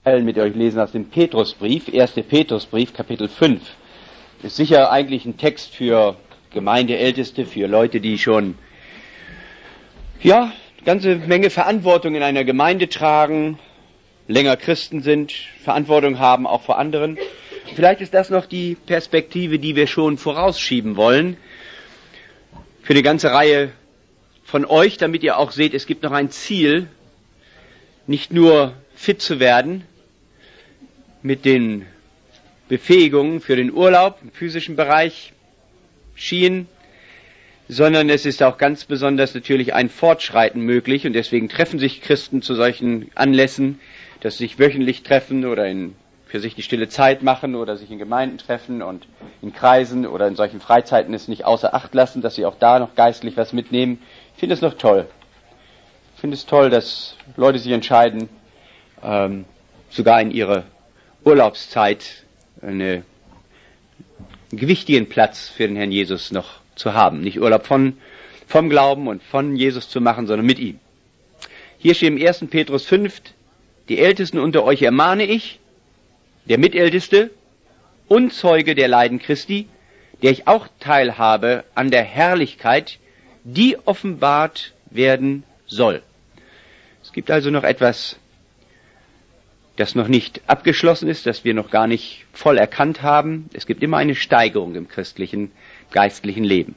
mit euch lesen aus dem Petrusbrief, 1. Petrusbrief, Kapitel 5. Ist sicher eigentlich ein Text für Gemeindeälteste, für Leute, die schon, eine ganze Menge Verantwortung in einer Gemeinde tragen, länger Christen sind, Verantwortung haben auch vor anderen. Vielleicht ist das noch die Perspektive, die wir schon vorausschieben wollen, für eine ganze Reihe von euch, damit ihr auch seht, es gibt noch ein Ziel, nicht nur fit zu werden mit den Befähigungen für den Urlaub im physischen Bereich, Skien, sondern es ist auch ganz besonders natürlich ein Fortschreiten möglich und deswegen treffen sich Christen zu solchen Anlässen, dass sie sich wöchentlich treffen oder für sich die stille Zeit machen oder sich in Gemeinden treffen und in Kreisen oder in solchen Freizeiten es nicht außer Acht lassen, dass sie auch da noch geistlich was mitnehmen. Ich finde es noch toll. Ich finde es toll, dass Leute sich entscheiden, sogar in ihrer Urlaubszeit einen gewichtigen Platz für den Herrn Jesus noch zu haben. Nicht Urlaub vom Glauben und von Jesus zu machen, sondern mit ihm. Hier steht im 1. Petrus 5, die Ältesten unter euch ermahne ich, der Mitälteste und Zeuge der Leiden Christi, der ich auch teilhabe an der Herrlichkeit, die offenbart werden soll. Es gibt also noch etwas, das noch nicht abgeschlossen ist, das wir noch gar nicht voll erkannt haben. Es gibt immer eine Steigerung im christlichen, geistlichen Leben.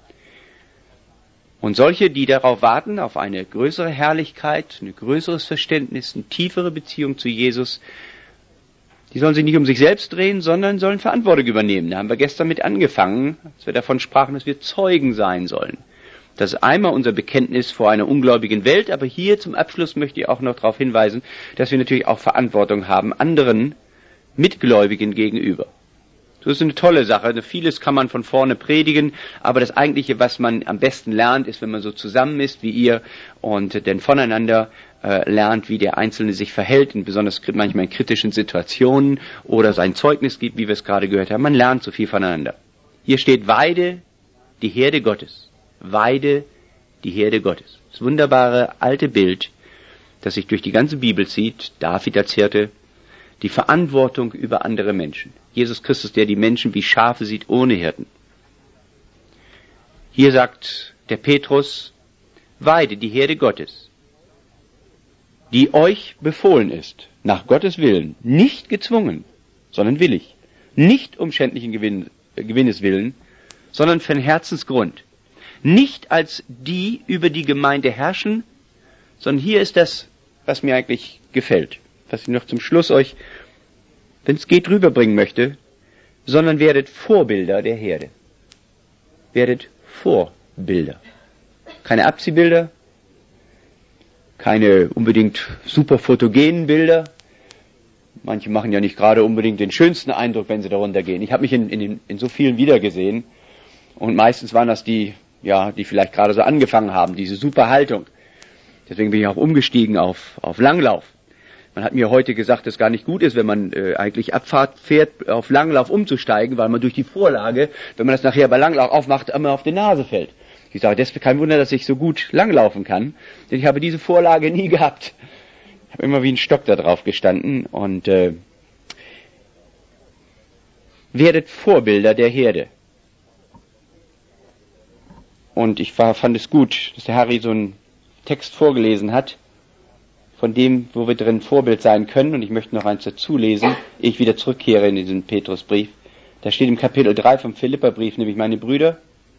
Und solche, die darauf warten, auf eine größere Herrlichkeit, ein größeres Verständnis, eine tiefere Beziehung zu Jesus, die sollen sich nicht um sich selbst drehen, sondern sollen Verantwortung übernehmen. Da haben wir gestern mit angefangen, als wir davon sprachen, dass wir Zeugen sein sollen. Das ist einmal unser Bekenntnis vor einer ungläubigen Welt, aber hier zum Abschluss möchte ich auch noch darauf hinweisen, dass wir natürlich auch Verantwortung haben, anderen Mitgläubigen gegenüber. Das ist eine tolle Sache. Vieles kann man von vorne predigen, aber das Eigentliche, was man am besten lernt, ist, wenn man so zusammen ist wie ihr und dann voneinander lernt, wie der Einzelne sich verhält, und besonders manchmal in kritischen Situationen oder sein Zeugnis gibt, wie wir es gerade gehört haben. Man lernt so viel voneinander. Hier steht, weide die Herde Gottes. Weide die Herde Gottes. Das wunderbare alte Bild, das sich durch die ganze Bibel zieht, David als Hirte, die Verantwortung über andere Menschen. Jesus Christus, der die Menschen wie Schafe sieht, ohne Hirten. Hier sagt der Petrus, weide die Herde Gottes, die euch befohlen ist, nach Gottes Willen, nicht gezwungen, sondern willig, nicht um schändlichen Gewinnes willen, sondern von Herzensgrund. Nicht als die über die Gemeinde herrschen, sondern hier ist das, was mir eigentlich gefällt, was ich noch zum Schluss euch, wenn es geht, rüberbringen möchte, sondern werdet Vorbilder der Herde. Werdet Vorbilder. Keine Abziehbilder, keine unbedingt super fotogenen Bilder. Manche machen ja nicht gerade unbedingt den schönsten Eindruck, wenn sie darunter gehen. Ich habe mich in so vielen wiedergesehen und meistens waren das die vielleicht gerade so angefangen haben, diese super Haltung. Deswegen bin ich auch umgestiegen auf Langlauf. Man hat mir heute gesagt, dass es gar nicht gut ist, wenn man eigentlich Abfahrt fährt, auf Langlauf umzusteigen, weil man durch die Vorlage, wenn man das nachher bei Langlauf aufmacht, immer auf die Nase fällt. Ich sage, das ist kein Wunder, dass ich so gut langlaufen kann, denn ich habe diese Vorlage nie gehabt. Ich habe immer wie ein Stock da drauf gestanden und werdet Vorbilder der Herde. Und ich fand es gut, dass der Harry so einen Text vorgelesen hat, von dem, wo wir drin Vorbild sein können. Und ich möchte noch eins dazu lesen, ehe ich wieder zurückkehre in diesen Petrusbrief. Da steht im Kapitel 3 vom Philipperbrief, nämlich meine Brüder,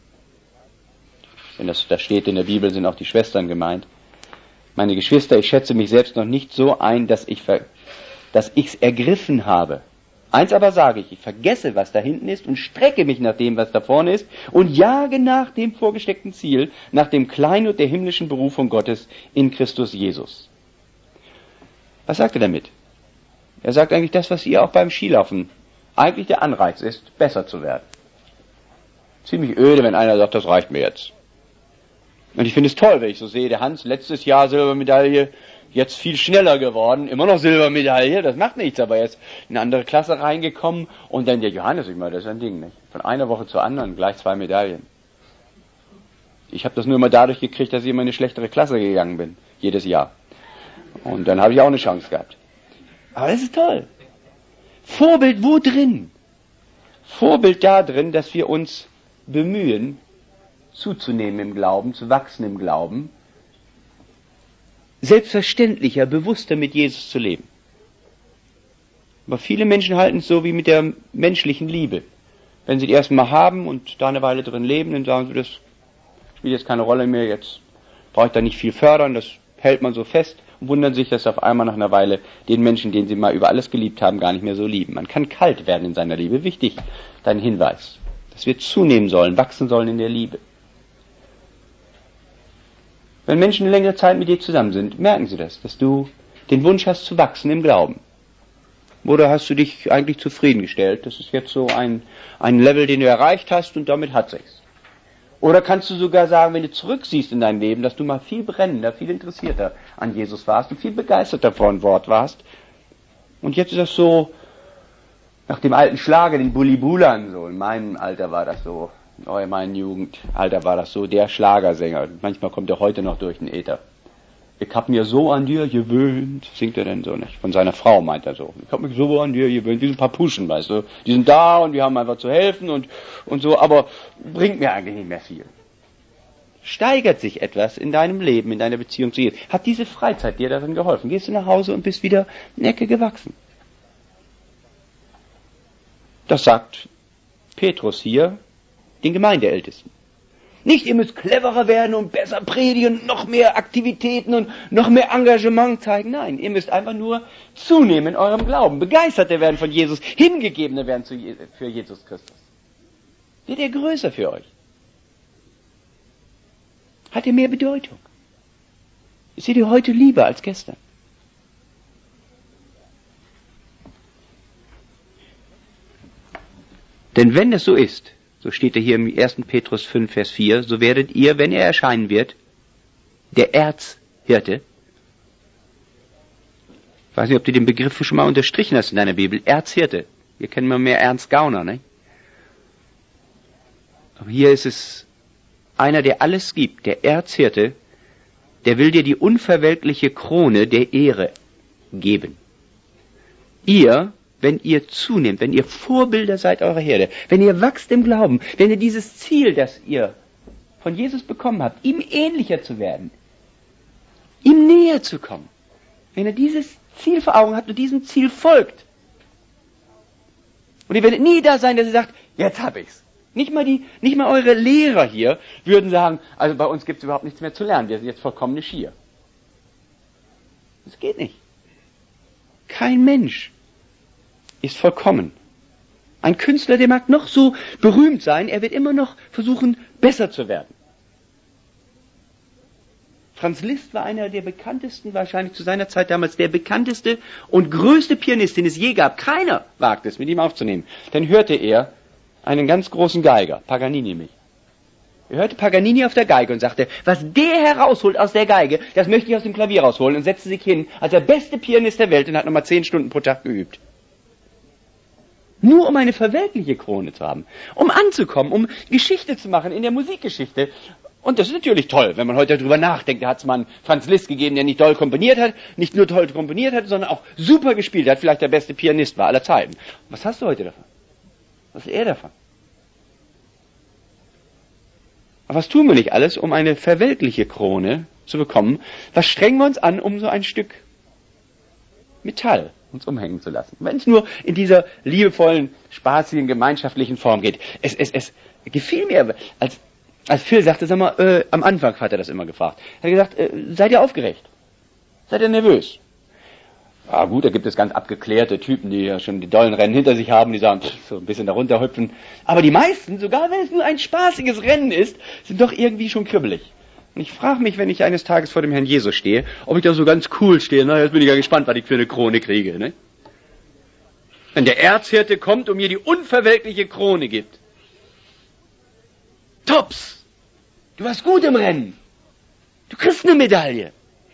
wenn das da steht in der Bibel, sind auch die Schwestern gemeint. Meine Geschwister, ich schätze mich selbst noch nicht so ein, dass ich's ergriffen habe. Eins aber sage ich vergesse, was da hinten ist und strecke mich nach dem, was da vorne ist und jage nach dem vorgesteckten Ziel, nach dem Kleinod der himmlischen Berufung Gottes in Christus Jesus. Was sagt er damit? Er sagt eigentlich das, was ihr auch beim Skilaufen eigentlich der Anreiz ist, besser zu werden. Ziemlich öde, wenn einer sagt, das reicht mir jetzt. Und ich finde es toll, wenn ich so sehe, der Hans, letztes Jahr Silbermedaille, jetzt viel schneller geworden, immer noch Silbermedaille, das macht nichts, aber jetzt in eine andere Klasse reingekommen und dann der Johannes, ich meine, das ist ein Ding, nicht? Von einer Woche zur anderen gleich 2 Medaillen. Ich habe das nur immer dadurch gekriegt, dass ich immer in eine schlechtere Klasse gegangen bin, jedes Jahr. Und dann habe ich auch eine Chance gehabt. Aber das ist toll. Vorbild wo drin? Vorbild da drin, dass wir uns bemühen, zuzunehmen im Glauben, zu wachsen im Glauben, selbstverständlicher, bewusster mit Jesus zu leben. Aber viele Menschen halten es so wie mit der menschlichen Liebe. Wenn sie die erst mal haben und da eine Weile drin leben, dann sagen sie, das spielt jetzt keine Rolle mehr, jetzt brauche ich da nicht viel fördern, das hält man so fest und wundern sich, dass auf einmal nach einer Weile den Menschen, den sie mal über alles geliebt haben, gar nicht mehr so lieben. Man kann kalt werden in seiner Liebe. Wichtig, dein Hinweis, dass wir zunehmen sollen, wachsen sollen in der Liebe. Wenn Menschen eine längere Zeit mit dir zusammen sind, merken sie das, dass du den Wunsch hast zu wachsen im Glauben. Oder hast du dich eigentlich zufriedengestellt? Das ist jetzt so ein Level, den du erreicht hast und damit hat sich's. Oder kannst du sogar sagen, wenn du zurücksiehst in dein Leben, dass du mal viel brennender, viel interessierter an Jesus warst und viel begeisterter vor ein Wort warst. Und jetzt ist das so, nach dem alten Schlager, den Bulli-Bulan, so, in meinem Alter war das so, in meinem Jugendalter war das so, der Schlagersänger. Manchmal kommt er heute noch durch den Äther. Ich hab mir so an dir gewöhnt, singt er denn so nicht? Von seiner Frau meint er so. Ich hab mich so an dir gewöhnt, wie so ein paar Puschen, weißt du. Die sind da und wir haben einfach zu helfen und so, aber bringt mir eigentlich nicht mehr viel. Steigert sich etwas in deinem Leben, in deiner Beziehung zu Jesus? Hat diese Freizeit dir darin geholfen? Gehst du nach Hause und bist wieder eine Ecke gewachsen? Das sagt Petrus hier den Gemeindeältesten. Nicht, ihr müsst cleverer werden und besser predigen, noch mehr Aktivitäten und noch mehr Engagement zeigen. Nein, ihr müsst einfach nur zunehmen in eurem Glauben, begeisterter werden von Jesus, hingegebener werden für Jesus Christus. Wird er größer für euch? Hat er mehr Bedeutung? Seht ihr heute lieber als gestern? Denn wenn es so ist, so steht er hier im 1. Petrus 5, Vers 4, so werdet ihr, wenn er erscheinen wird, der Erzhirte. Ich weiß nicht, ob du den Begriff schon mal unterstrichen hast in deiner Bibel. Erzhirte. Hier kennen wir mehr Ernst Gauner, ne? Aber hier ist es einer, der alles gibt, der Erzhirte, der will dir die unverwelkliche Krone der Ehre geben. Ihr, wenn ihr zunehmt, wenn ihr Vorbilder seid eurer Herde, wenn ihr wachst im Glauben, wenn ihr dieses Ziel, das ihr von Jesus bekommen habt, ihm ähnlicher zu werden, ihm näher zu kommen, wenn ihr dieses Ziel vor Augen habt und diesem Ziel folgt, und ihr werdet nie da sein, dass ihr sagt, jetzt hab ich's. Nicht mal eure Lehrer hier würden sagen, also bei uns gibt's überhaupt nichts mehr zu lernen, wir sind jetzt vollkommene Schier. Das geht nicht. Kein Mensch ist vollkommen. Ein Künstler, der mag noch so berühmt sein, er wird immer noch versuchen, besser zu werden. Franz Liszt war einer der bekanntesten, wahrscheinlich zu seiner Zeit damals, der bekannteste und größte Pianist, den es je gab. Keiner wagte es, mit ihm aufzunehmen. Dann hörte er einen ganz großen Geiger, Paganini nämlich. Er hörte Paganini auf der Geige und sagte, was der herausholt aus der Geige, das möchte ich aus dem Klavier rausholen, und setzte sich hin als der beste Pianist der Welt und hat nochmal 10 Stunden pro Tag geübt. Nur um eine verweltliche Krone zu haben, um anzukommen, um Geschichte zu machen in der Musikgeschichte. Und das ist natürlich toll, wenn man heute darüber nachdenkt. Da hat es mal einen Franz Liszt gegeben, der nicht toll komponiert hat, nicht nur toll komponiert hat, sondern auch super gespielt hat, vielleicht der beste Pianist war aller Zeiten. Was hast du heute davon? Was ist er davon? Aber was tun wir nicht alles, um eine verweltliche Krone zu bekommen? Was strengen wir uns an, um so ein Stück Metall uns umhängen zu lassen? Wenn es nur in dieser liebevollen, spaßigen, gemeinschaftlichen Form geht. Es gefiel mir, als Phil sagte, sag mal, am Anfang hat er das immer gefragt. Er hat gesagt, seid ihr aufgeregt? Seid ihr nervös? Ah gut, da gibt es ganz abgeklärte Typen, die ja schon die dollen Rennen hinter sich haben, die sagen, so ein bisschen darunter hüpfen. Aber die meisten, sogar wenn es nur ein spaßiges Rennen ist, sind doch irgendwie schon kribbelig. Und ich frage mich, wenn ich eines Tages vor dem Herrn Jesus stehe, ob ich da so ganz cool stehe. Na, jetzt bin ich ja gespannt, was ich für eine Krone kriege. Ne? Wenn der Erzhirte kommt und mir die unverwelkliche Krone gibt. Tops! Du warst gut im Rennen. Du kriegst eine Medaille.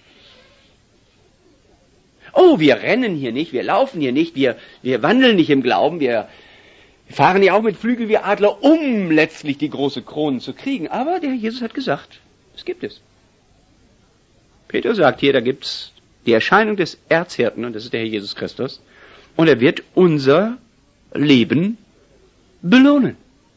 Oh, wir rennen hier nicht, wir laufen hier nicht, wir wandeln nicht im Glauben, wir fahren ja auch mit Flügel wie Adler, um letztlich die große Krone zu kriegen. Aber der Jesus hat gesagt, es gibt es. Petrus sagt hier, da gibt's die Erscheinung des Erzhirten, und das ist der Herr Jesus Christus, und er wird unser Leben belohnen,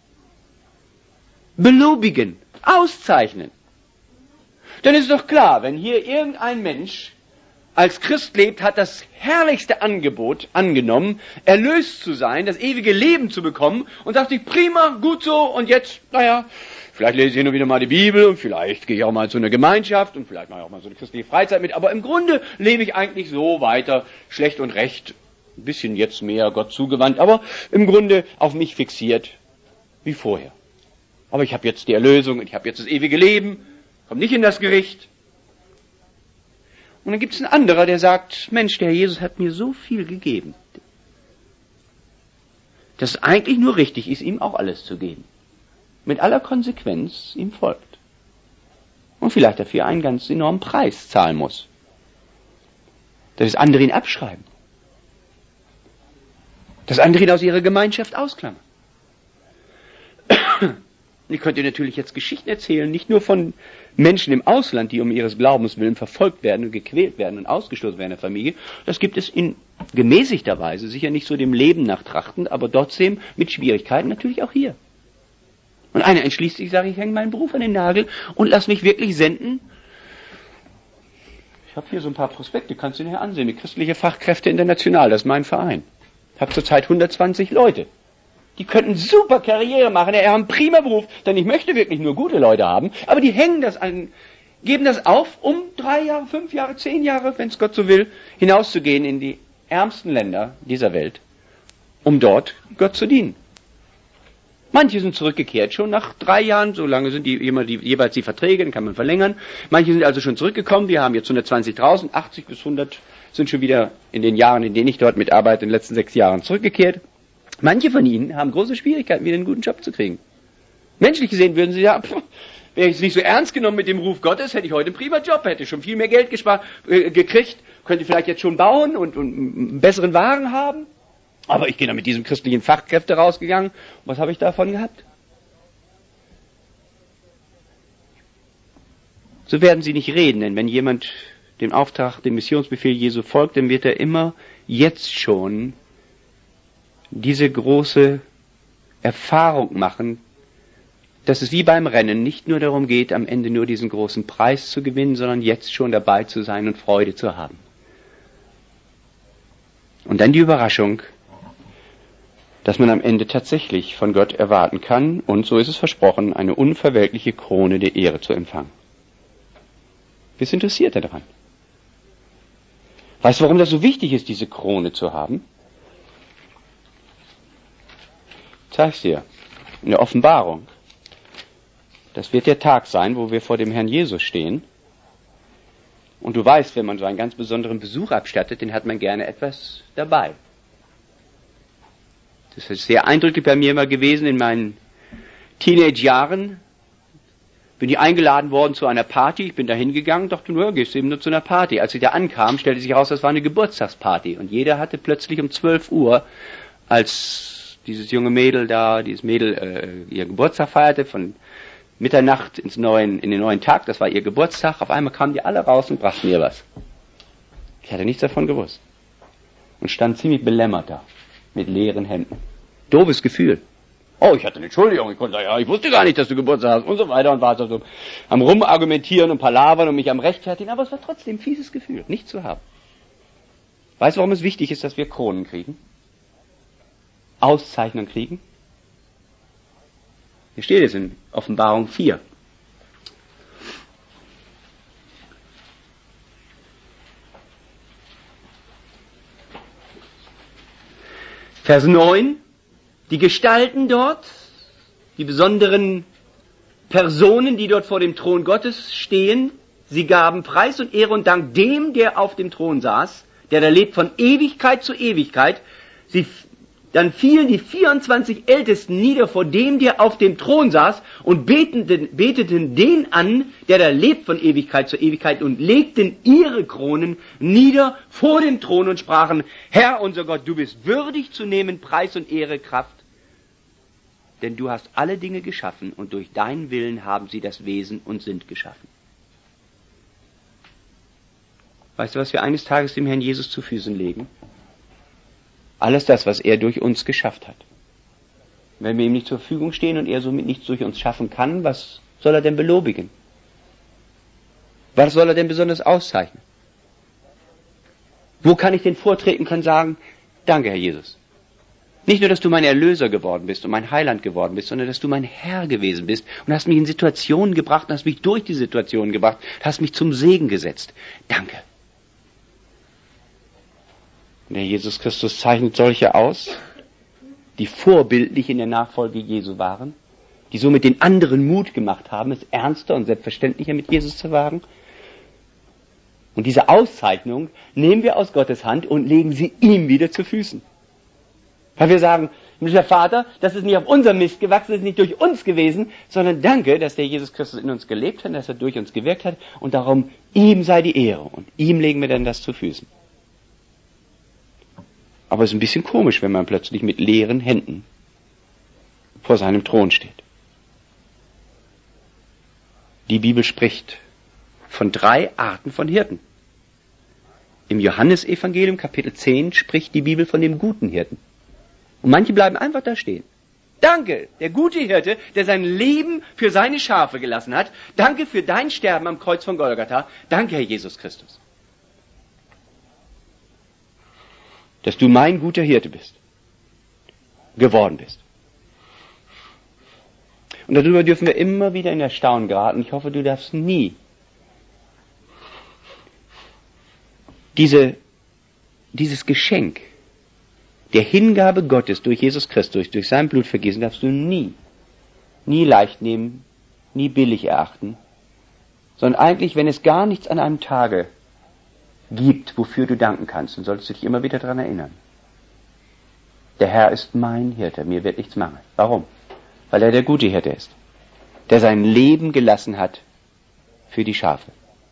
belobigen, auszeichnen. Denn es ist doch klar, wenn hier irgendein Mensch als Christ lebt, hat das herrlichste Angebot angenommen, erlöst zu sein, das ewige Leben zu bekommen und sagt sich, prima, gut so, und jetzt, vielleicht lese ich hin und wieder mal die Bibel und vielleicht gehe ich auch mal zu einer Gemeinschaft und vielleicht mache ich auch mal so eine christliche Freizeit mit, aber im Grunde lebe ich eigentlich so weiter, schlecht und recht, ein bisschen jetzt mehr Gott zugewandt, aber im Grunde auf mich fixiert wie vorher. Aber ich habe jetzt die Erlösung und ich habe jetzt das ewige Leben, komme nicht in das Gericht. Und dann gibt es einen anderer, der sagt, Mensch, der Herr Jesus hat mir so viel gegeben, dass es eigentlich nur richtig ist, ihm auch alles zu geben. Mit aller Konsequenz ihm folgt. Und vielleicht dafür einen ganz enormen Preis zahlen muss. Dass andere ihn abschreiben. Dass andere ihn aus ihrer Gemeinschaft ausklammern. Ich könnte natürlich jetzt Geschichten erzählen, nicht nur von Menschen im Ausland, die um ihres Glaubens willen verfolgt werden und gequält werden und ausgestoßen werden in der Familie. Das gibt es in gemäßigter Weise, sicher nicht so dem Leben nachtrachtend, aber trotzdem mit Schwierigkeiten natürlich auch hier. Und einer entschließt sich, sage ich, hänge meinen Beruf an den Nagel und lass mich wirklich senden. Ich habe hier so ein paar Prospekte, kannst du dir ansehen, mit Christliche Fachkräfte International, das ist mein Verein. Ich habe zurzeit 120 Leute. Die könnten super Karriere machen, die haben einen prima Beruf, denn ich möchte wirklich nur gute Leute haben, aber die hängen das an, geben das auf, um 3 Jahre, 5 Jahre, 10 Jahre, wenn es Gott so will, hinauszugehen in die ärmsten Länder dieser Welt, um dort Gott zu dienen. Manche sind zurückgekehrt, schon nach 3 Jahren, so lange sind jeweils die Verträge, dann kann man verlängern. Manche sind also schon zurückgekommen, wir haben jetzt 120 draußen, 80 bis 100 sind schon wieder in den Jahren, in denen ich dort mitarbeite, in den letzten 6 Jahren zurückgekehrt. Manche von ihnen haben große Schwierigkeiten, wieder einen guten Job zu kriegen. Menschlich gesehen würden sie sagen, wäre ich nicht so ernst genommen mit dem Ruf Gottes, hätte ich heute einen prima Job, hätte schon viel mehr Geld gekriegt, könnte vielleicht jetzt schon bauen und einen besseren Wagen haben. Aber ich bin da mit diesem christlichen Fachkräfte rausgegangen. Und was habe ich davon gehabt? So werden sie nicht reden, denn wenn jemand dem Auftrag, dem Missionsbefehl Jesu folgt, dann wird er immer jetzt schon diese große Erfahrung machen, dass es wie beim Rennen nicht nur darum geht, am Ende nur diesen großen Preis zu gewinnen, sondern jetzt schon dabei zu sein und Freude zu haben. Und dann die Überraschung, dass man am Ende tatsächlich von Gott erwarten kann, und so ist es versprochen, eine unverwelkliche Krone der Ehre zu empfangen. Bist du interessiert daran? Weißt du, warum das so wichtig ist, diese Krone zu haben? Ich zeig's dir. In der Offenbarung. Das wird der Tag sein, wo wir vor dem Herrn Jesus stehen. Und du weißt, wenn man so einen ganz besonderen Besuch abstattet, den hat man gerne etwas dabei. Das ist sehr eindrücklich bei mir immer gewesen in meinen Teenage-Jahren. Bin ich eingeladen worden zu einer Party, ich bin da hingegangen, dachte nur, gehst du eben nur zu einer Party. Als ich da ankam, stellte sich heraus, das war eine Geburtstagsparty. Und jeder hatte plötzlich um 12 Uhr, als dieses junge Mädel da, ihr Geburtstag feierte, von Mitternacht in den neuen Tag, das war ihr Geburtstag, auf einmal kamen die alle raus und brachten mir was. Ich hatte nichts davon gewusst. Und stand ziemlich belämmert da, mit leeren Händen. Doofes Gefühl. Oh, ich hatte eine Entschuldigung, ich konnte sagen, ja, ich wusste gar nicht, dass du Geburtstag hast und so weiter und war so am Rumargumentieren und Palavern und mich am Rechtfertigen, aber es war trotzdem ein fieses Gefühl, nicht zu haben. Weißt du, warum es wichtig ist, dass wir Kronen kriegen? Auszeichnung kriegen? Hier steht es in Offenbarung 4. Vers 9. Die Gestalten dort, die besonderen Personen, die dort vor dem Thron Gottes stehen, sie gaben Preis und Ehre und Dank dem, der auf dem Thron saß, der da lebt von Ewigkeit zu Ewigkeit. Dann fielen die 24 Ältesten nieder vor dem, der auf dem Thron saß, und beteten den an, der da lebt von Ewigkeit zu Ewigkeit, und legten ihre Kronen nieder vor dem Thron und sprachen, Herr unser Gott, du bist würdig zu nehmen Preis und Ehre, Kraft, denn du hast alle Dinge geschaffen, und durch deinen Willen haben sie das Wesen und sind geschaffen. Weißt du, was wir eines Tages dem Herrn Jesus zu Füßen legen? Alles das, was er durch uns geschafft hat. Wenn wir ihm nicht zur Verfügung stehen und er somit nichts durch uns schaffen kann, was soll er denn belobigen? Was soll er denn besonders auszeichnen? Wo kann ich denn vortreten und kann sagen, danke, Herr Jesus. Nicht nur, dass du mein Erlöser geworden bist und mein Heiland geworden bist, sondern dass du mein Herr gewesen bist und hast mich in Situationen gebracht und hast mich durch die Situationen gebracht, hast mich zum Segen gesetzt. Danke. Und der Jesus Christus zeichnet solche aus, die vorbildlich in der Nachfolge Jesu waren, die somit den anderen Mut gemacht haben, es ernster und selbstverständlicher mit Jesus zu wagen. Und diese Auszeichnung nehmen wir aus Gottes Hand und legen sie ihm wieder zu Füßen. Weil wir sagen, lieber Vater, das ist nicht auf unserem Mist gewachsen, das ist nicht durch uns gewesen, sondern danke, dass der Jesus Christus in uns gelebt hat, dass er durch uns gewirkt hat und darum ihm sei die Ehre und ihm legen wir dann das zu Füßen. Aber es ist ein bisschen komisch, wenn man plötzlich mit leeren Händen vor seinem Thron steht. Die Bibel spricht von 3 Arten von Hirten. Im Johannesevangelium Kapitel 10 spricht die Bibel von dem guten Hirten. Und manche bleiben einfach da stehen. Danke, der gute Hirte, der sein Leben für seine Schafe gelassen hat. Danke für dein Sterben am Kreuz von Golgatha. Danke, Herr Jesus Christus. Dass du mein guter Hirte bist. Geworden bist. Und darüber dürfen wir immer wieder in Erstaunen geraten. Ich hoffe, du darfst nie dieses Geschenk der Hingabe Gottes durch Jesus Christus, durch sein Blutvergießen, darfst du nie leicht nehmen, nie billig erachten, sondern eigentlich, wenn es gar nichts an einem Tage gibt, wofür du danken kannst, dann solltest du dich immer wieder daran erinnern. Der Herr ist mein Hirte, mir wird nichts mangeln. Warum? Weil er der gute Hirte ist, der sein Leben gelassen hat für die Schafe.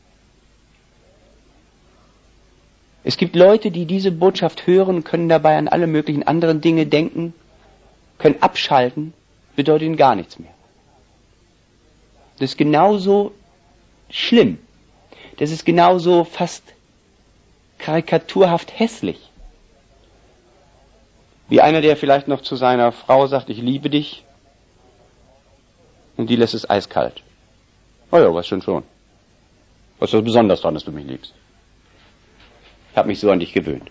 Es gibt Leute, die diese Botschaft hören, können dabei an alle möglichen anderen Dinge denken, können abschalten, bedeutet ihnen gar nichts mehr. Das ist genauso schlimm. Das ist genauso fast karikaturhaft hässlich. Wie einer, der vielleicht noch zu seiner Frau sagt, ich liebe dich, und die lässt es eiskalt. Oh ja, was schon. Was ist so besonders dran, dass du mich liebst? Ich habe mich so an dich gewöhnt.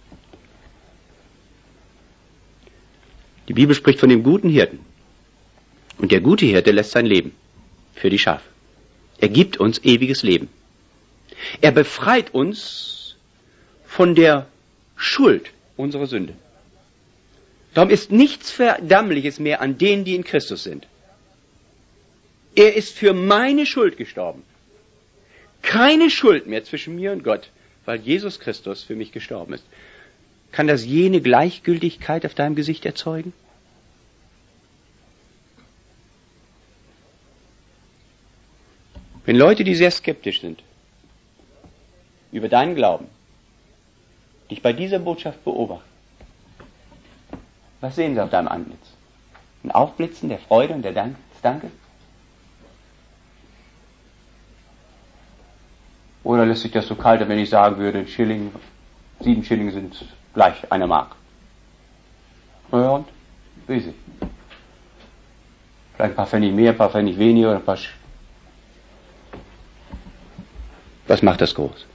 Die Bibel spricht von dem guten Hirten. Und der gute Hirte lässt sein Leben für die Schafe. Er gibt uns ewiges Leben. Er befreit uns von der Schuld unserer Sünde. Darum ist nichts Verdammliches mehr an denen, die in Christus sind. Er ist für meine Schuld gestorben. Keine Schuld mehr zwischen mir und Gott, weil Jesus Christus für mich gestorben ist. Kann das jene Gleichgültigkeit auf deinem Gesicht erzeugen? Wenn Leute, die sehr skeptisch sind über deinen Glauben, dich bei dieser Botschaft beobachten, was sehen sie auf deinem Antlitz? Ein Aufblitzen der Freude und des Dankes? Oder lässt sich das so kalt, wenn ich sagen würde, 7 Schilling sind gleich 1 Mark. Ja, und? Wie sie? Vielleicht ein paar Pfennig mehr, ein paar Pfennig weniger oder ein paar Was macht das groß?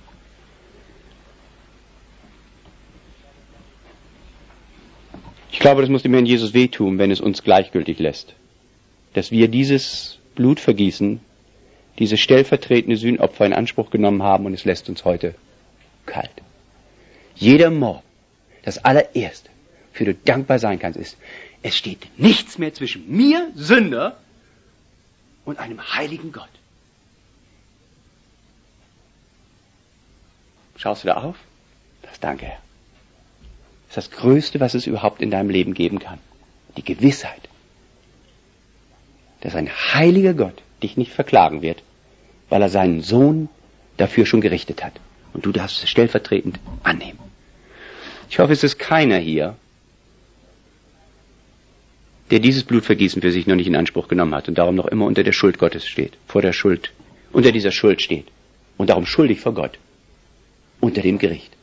Ich glaube, das muss dem Herrn Jesus wehtun, wenn es uns gleichgültig lässt. Dass wir dieses Blutvergießen, dieses stellvertretende Sühnopfer in Anspruch genommen haben und es lässt uns heute kalt. Jeder Morgen, das allererste, für du dankbar sein kannst, ist, es steht nichts mehr zwischen mir, Sünder, und einem heiligen Gott. Schaust du da auf? Das Danke, Herr. Das ist das Größte, was es überhaupt in deinem Leben geben kann. Die Gewissheit, dass ein heiliger Gott dich nicht verklagen wird, weil er seinen Sohn dafür schon gerichtet hat. Und du darfst es stellvertretend annehmen. Ich hoffe, es ist keiner hier, der dieses Blutvergießen für sich noch nicht in Anspruch genommen hat und darum noch immer unter der Schuld Gottes steht, unter dieser Schuld steht und darum schuldig vor Gott. unter dem Gericht.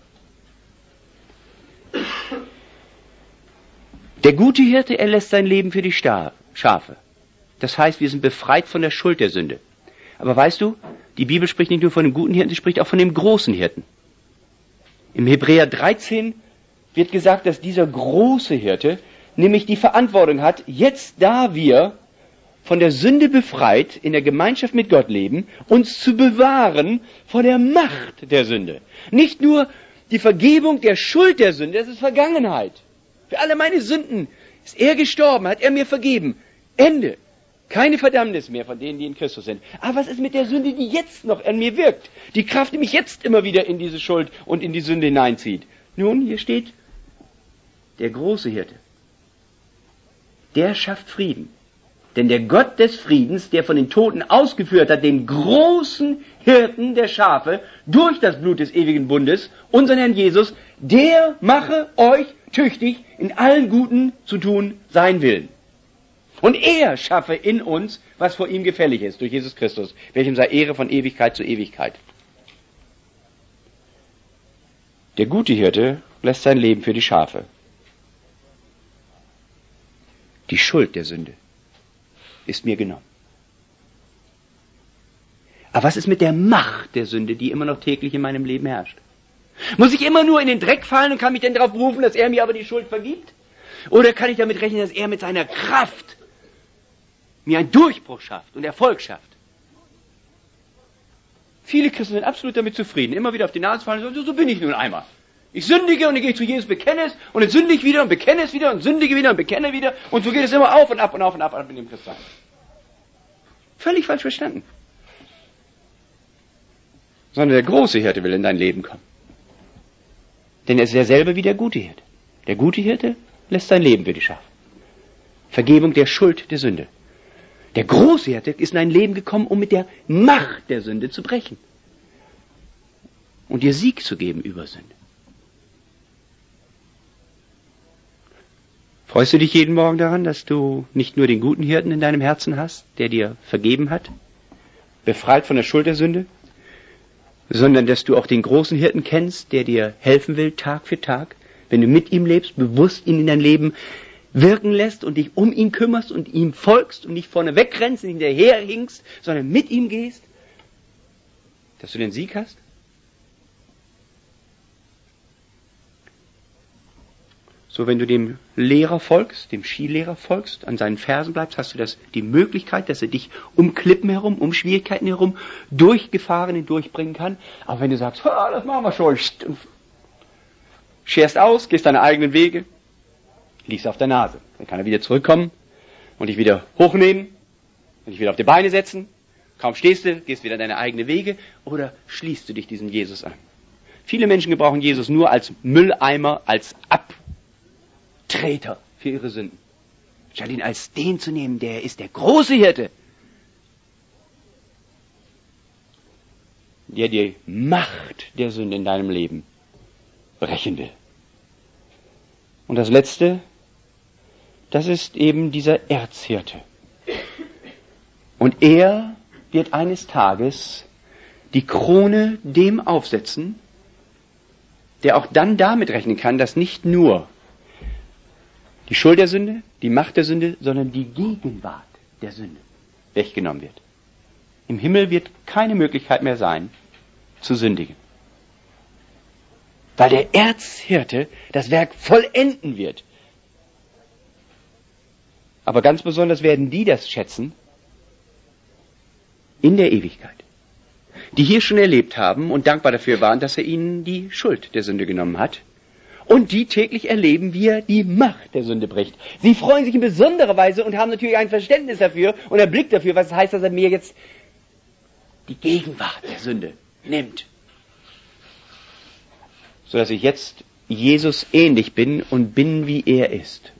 Der gute Hirte erlässt sein Leben für die Schafe. Das heißt, wir sind befreit von der Schuld der Sünde. Aber weißt du, die Bibel spricht nicht nur von dem guten Hirten, sie spricht auch von dem großen Hirten. Im Hebräer 13 wird gesagt, dass dieser große Hirte nämlich die Verantwortung hat, jetzt da wir von der Sünde befreit in der Gemeinschaft mit Gott leben, uns zu bewahren vor der Macht der Sünde. Nicht nur die Vergebung der Schuld der Sünde, das ist Vergangenheit. Für alle meine Sünden ist er gestorben, hat er mir vergeben. Ende. Keine Verdammnis mehr von denen, die in Christus sind. Aber was ist mit der Sünde, die jetzt noch an mir wirkt? Die Kraft, die mich jetzt immer wieder in diese Schuld und in die Sünde hineinzieht. Nun, hier steht, der große Hirte, der schafft Frieden. Denn der Gott des Friedens, der von den Toten ausgeführt hat, den großen Hirten der Schafe, durch das Blut des ewigen Bundes, unseren Herrn Jesus, der mache euch tüchtig, in allen Guten zu tun, sein Willen. Und er schaffe in uns, was vor ihm gefällig ist, durch Jesus Christus, welchem sei Ehre von Ewigkeit zu Ewigkeit. Der gute Hirte lässt sein Leben für die Schafe. Die Schuld der Sünde ist mir genommen. Aber was ist mit der Macht der Sünde, die immer noch täglich in meinem Leben herrscht? Muss ich immer nur in den Dreck fallen und kann mich denn darauf berufen, dass er mir aber die Schuld vergibt? Oder kann ich damit rechnen, dass er mit seiner Kraft mir einen Durchbruch schafft und Erfolg schafft? Viele Christen sind absolut damit zufrieden, immer wieder auf die Nase fallen und sagen, so bin ich nun einmal. Ich sündige und dann gehe ich zu Jesus, bekenne es und dann sündige ich wieder und bekenne es wieder und sündige wieder und bekenne wieder und so geht es immer auf und ab und auf und ab in dem Christsein. Völlig falsch verstanden. Sondern der große Hirte will in dein Leben kommen. Denn er ist derselbe wie der gute Hirte. Der gute Hirte lässt sein Leben für die Schafe. Vergebung der Schuld der Sünde. Der große Hirte ist in dein Leben gekommen, um mit der Macht der Sünde zu brechen. Und dir Sieg zu geben über Sünde. Freust du dich jeden Morgen daran, dass du nicht nur den guten Hirten in deinem Herzen hast, der dir vergeben hat, befreit von der Schuld der Sünde, sondern dass du auch den großen Hirten kennst, der dir helfen will, Tag für Tag, wenn du mit ihm lebst, bewusst ihn in dein Leben wirken lässt und dich um ihn kümmerst und ihm folgst und nicht vorne wegrennst und hinterher hinkst, sondern mit ihm gehst, dass du den Sieg hast? So, wenn du dem Lehrer folgst, dem Skilehrer folgst, an seinen Fersen bleibst, hast du die Möglichkeit, dass er dich um Klippen herum, um Schwierigkeiten herum, durch Gefahren hindurchbringen kann. Aber wenn du sagst, das machen wir schon, und scherst aus, gehst deine eigenen Wege, liegst auf der Nase. Dann kann er wieder zurückkommen und dich wieder hochnehmen und dich wieder auf die Beine setzen. Kaum stehst du, gehst wieder deine eigenen Wege oder schließt du dich diesem Jesus an. Viele Menschen gebrauchen Jesus nur als Mülleimer, als Abtreter für ihre Sünden. Statt ihn als den zu nehmen, der ist der große Hirte, der die Macht der Sünde in deinem Leben brechen will. Und das Letzte, das ist eben dieser Erzhirte. Und er wird eines Tages die Krone dem aufsetzen, der auch dann damit rechnen kann, dass nicht nur die Schuld der Sünde, die Macht der Sünde, sondern die Gegenwart der Sünde weggenommen wird. Im Himmel wird keine Möglichkeit mehr sein, zu sündigen. Weil der Erzhirte das Werk vollenden wird. Aber ganz besonders werden die das schätzen in der Ewigkeit. Die hier schon erlebt haben und dankbar dafür waren, dass er ihnen die Schuld der Sünde genommen hat. Und die täglich erleben, wie er die Macht der Sünde bricht. Sie freuen sich in besonderer Weise und haben natürlich ein Verständnis dafür und einen Blick dafür, was es heißt, dass er mir jetzt die Gegenwart der Sünde nimmt. Sodass ich jetzt Jesus ähnlich bin und bin, wie er ist.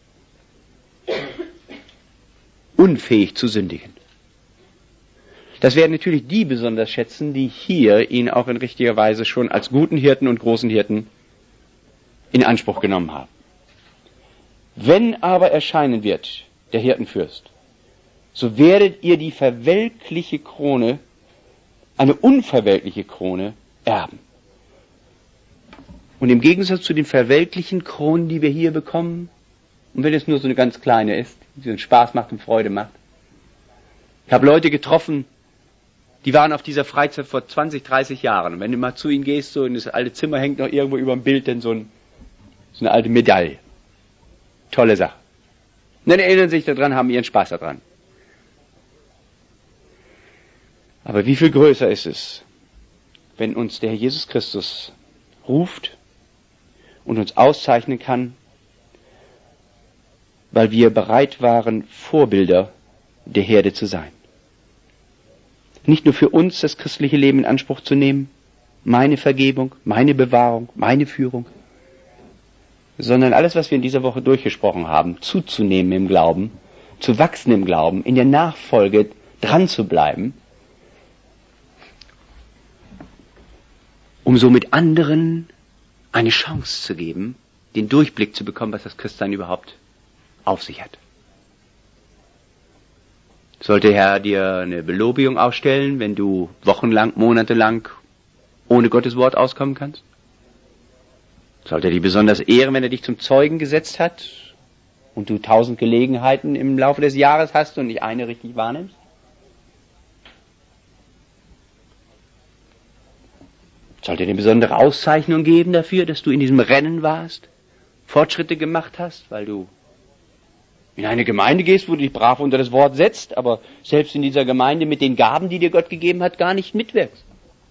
Unfähig zu sündigen. Das werden natürlich die besonders schätzen, die hier ihn auch in richtiger Weise schon als guten Hirten und großen Hirten in Anspruch genommen haben. Wenn aber erscheinen wird der Hirtenfürst, so werdet ihr die verwelkliche Krone, eine unverwelkliche Krone, erben. Und im Gegensatz zu den verweltlichen Kronen, die wir hier bekommen, und wenn es nur so eine ganz kleine ist, die uns Spaß macht und Freude macht. Ich habe Leute getroffen, die waren auf dieser Freizeit vor 20, 30 Jahren. Und wenn du mal zu ihnen gehst, so in das alte Zimmer hängt noch irgendwo über dem Bild denn so eine alte Medaille. Tolle Sache. Und dann erinnern sich daran, haben ihren Spaß daran. Aber wie viel größer ist es, wenn uns der Herr Jesus Christus ruft und uns auszeichnen kann, weil wir bereit waren, Vorbilder der Herde zu sein. Nicht nur für uns das christliche Leben in Anspruch zu nehmen, meine Vergebung, meine Bewahrung, meine Führung, sondern alles, was wir in dieser Woche durchgesprochen haben, zuzunehmen im Glauben, zu wachsen im Glauben, in der Nachfolge dran zu bleiben, um somit anderen eine Chance zu geben, den Durchblick zu bekommen, was das Christsein überhaupt auf sich hat. Sollte Herr dir eine Belobigung ausstellen, wenn du wochenlang, monatelang ohne Gottes Wort auskommen kannst? Sollte er dich besonders ehren, wenn er dich zum Zeugen gesetzt hat und du 1000 Gelegenheiten im Laufe des Jahres hast und nicht eine richtig wahrnimmst? Sollte er dir eine besondere Auszeichnung geben dafür, dass du in diesem Rennen warst, Fortschritte gemacht hast, weil du in eine Gemeinde gehst, wo du dich brav unter das Wort setzt, aber selbst in dieser Gemeinde mit den Gaben, die dir Gott gegeben hat, gar nicht mitwirkst?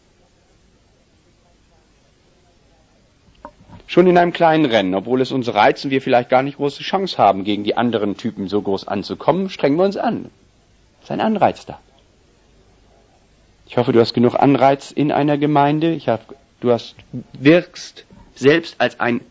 Schon in einem kleinen Rennen, obwohl es uns reizt und wir vielleicht gar nicht große Chance haben, gegen die anderen Typen so groß anzukommen, strengen wir uns an. Das ist ein Anreiz da. Ich hoffe, du hast genug Anreiz in einer Gemeinde. Wirkst selbst als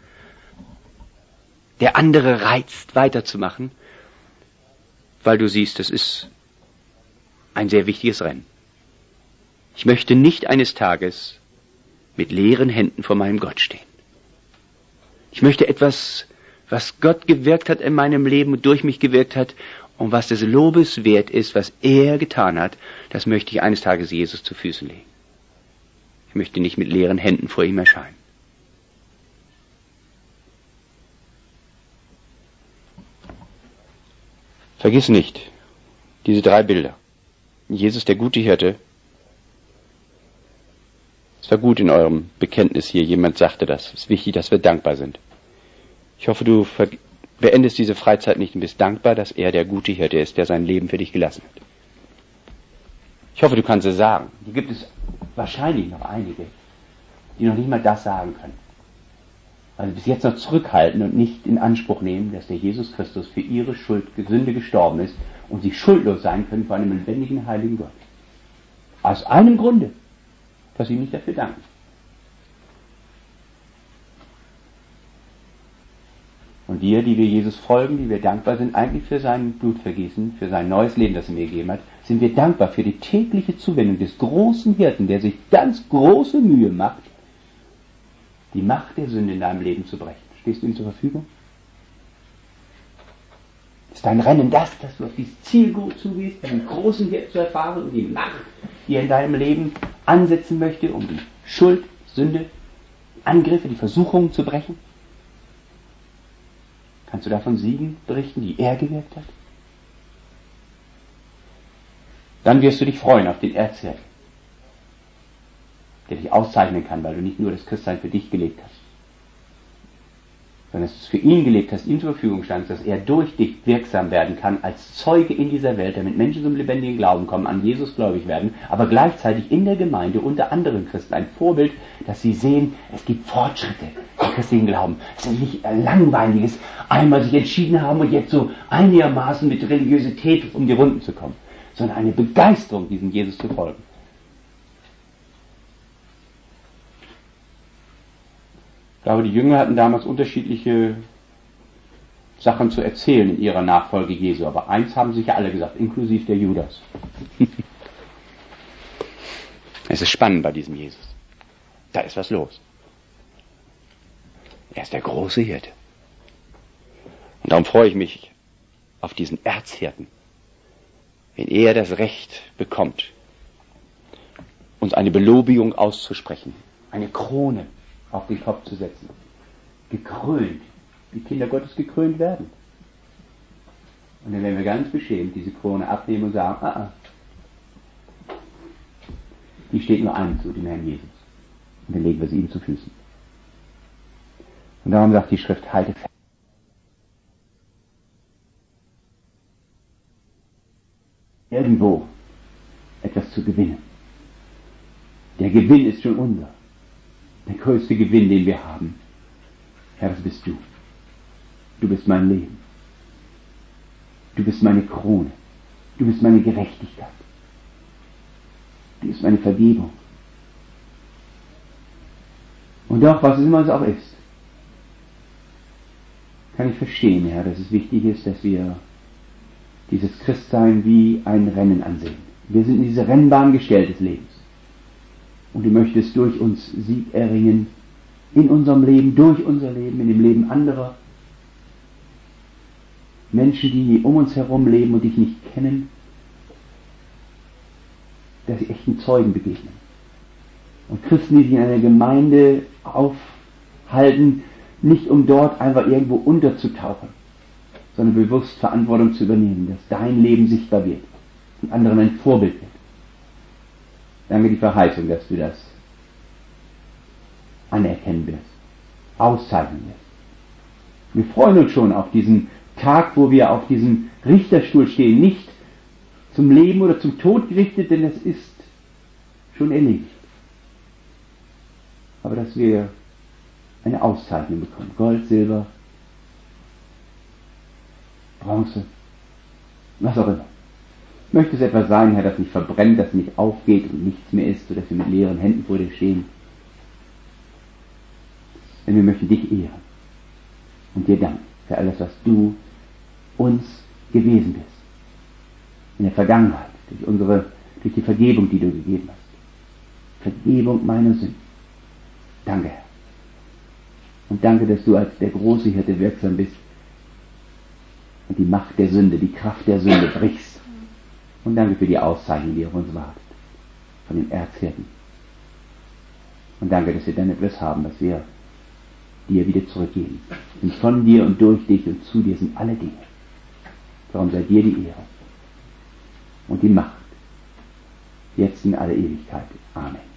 der andere reizt, weiterzumachen, weil du siehst, es ist ein sehr wichtiges Rennen. Ich möchte nicht eines Tages mit leeren Händen vor meinem Gott stehen. Ich möchte etwas, was Gott gewirkt hat in meinem Leben und durch mich gewirkt hat und was des Lobes wert ist, was er getan hat, das möchte ich eines Tages Jesus zu Füßen legen. Ich möchte nicht mit leeren Händen vor ihm erscheinen. Vergiss nicht diese 3 Bilder. Jesus, der gute Hirte. Es war gut in eurem Bekenntnis hier, jemand sagte das. Es ist wichtig, dass wir dankbar sind. Ich hoffe, du beendest diese Freizeit nicht und bist dankbar, dass er der gute Hirte ist, der sein Leben für dich gelassen hat. Ich hoffe, du kannst es sagen. Hier gibt es wahrscheinlich noch einige, die noch nicht mal das sagen können. Weil sie bis jetzt noch zurückhalten und nicht in Anspruch nehmen, dass der Jesus Christus für ihre Sünde gestorben ist und sie schuldlos sein können vor einem lebendigen, heiligen Gott. Aus einem Grunde, dass sie nicht dafür danken. Und wir, die wir Jesus folgen, die wir dankbar sind, eigentlich für sein Blutvergießen, für sein neues Leben, das er mir gegeben hat, sind wir dankbar für die tägliche Zuwendung des großen Hirten, der sich ganz große Mühe macht, die Macht der Sünde in deinem Leben zu brechen. Stehst du ihm zur Verfügung? Ist dein Rennen dass du auf dieses Ziel gut zugehst, diesen großen Hirten zu erfahren und die Macht, die er in deinem Leben ansetzen möchte, um die Schuld, Sünde, Angriffe, die Versuchungen zu brechen? Kannst du davon Siegen berichten, die er gewirkt hat? Dann wirst du dich freuen auf den Erzhirten, der dich auszeichnen kann, weil du nicht nur das Christsein für dich gelebt hast, sondern dass du es für ihn gelebt hast, ihm zur Verfügung standst, dass er durch dich wirksam werden kann als Zeuge in dieser Welt, damit Menschen zum lebendigen Glauben kommen, an Jesus gläubig werden, aber gleichzeitig in der Gemeinde unter anderen Christen ein Vorbild, dass sie sehen, es gibt Fortschritte im christlichen Glauben. Es ist nicht ein langweiliges, einmal sich entschieden haben und jetzt so einigermaßen mit Religiosität um die Runden zu kommen, sondern eine Begeisterung, diesem Jesus zu folgen. Ich glaube, die Jünger hatten damals unterschiedliche Sachen zu erzählen in ihrer Nachfolge Jesu, aber eins haben sicher alle gesagt, inklusive der Judas. Es ist spannend bei diesem Jesus. Da ist was los. Er ist der große Hirte. Und darum freue ich mich auf diesen Erzhirten, wenn er das Recht bekommt, uns eine Belobigung auszusprechen, eine Krone, auf den Kopf zu setzen. Gekrönt, wie Kinder Gottes gekrönt werden. Und dann werden wir ganz beschämt diese Krone abnehmen und sagen, die steht nur einem zu, dem Herrn Jesus. Und dann legen wir sie ihm zu Füßen. Und darum sagt die Schrift, halte fest. Irgendwo etwas zu gewinnen. Der Gewinn ist schon unser. Der größte Gewinn, den wir haben. Herr, das bist du. Du bist mein Leben. Du bist meine Krone. Du bist meine Gerechtigkeit. Du bist meine Vergebung. Und doch, was immer es auch ist, kann ich verstehen, Herr, dass es wichtig ist, dass wir dieses Christsein wie ein Rennen ansehen. Wir sind in diese Rennbahn gestellt des Lebens. Und du möchtest durch uns Sieg erringen, in unserem Leben, durch unser Leben, in dem Leben anderer. Menschen, die um uns herum leben und dich nicht kennen, dass sie echten Zeugen begegnen. Und Christen, die sich in einer Gemeinde aufhalten, nicht um dort einfach irgendwo unterzutauchen, sondern bewusst Verantwortung zu übernehmen, dass dein Leben sichtbar wird und anderen ein Vorbild wird. Danke die Verheißung, dass du das anerkennen wirst, auszeichnen wirst. Wir freuen uns schon auf diesen Tag, wo wir auf diesem Richterstuhl stehen, nicht zum Leben oder zum Tod gerichtet, denn es ist schon erledigt. Aber dass wir eine Auszeichnung bekommen. Gold, Silber, Bronze, was auch immer. Möchte es etwas sein, Herr, das nicht verbrennt, das nicht aufgeht und nichts mehr ist, sodass wir mit leeren Händen vor dir stehen. Denn wir möchten dich ehren und dir danken für alles, was du uns gewesen bist. In der Vergangenheit, durch die Vergebung, die du gegeben hast. Vergebung meiner Sünden. Danke, Herr. Und danke, dass du als der große Hirte wirksam bist und die Macht der Sünde, die Kraft der Sünde brichst. Und danke für die Auszeichnung, die auf uns wartet, von den Erzhirten. Und danke, dass wir dann etwas haben, was wir dir wieder zurückgeben. Denn von dir und durch dich und zu dir sind alle Dinge. Darum sei dir die Ehre und die Macht, jetzt in alle Ewigkeit. Amen.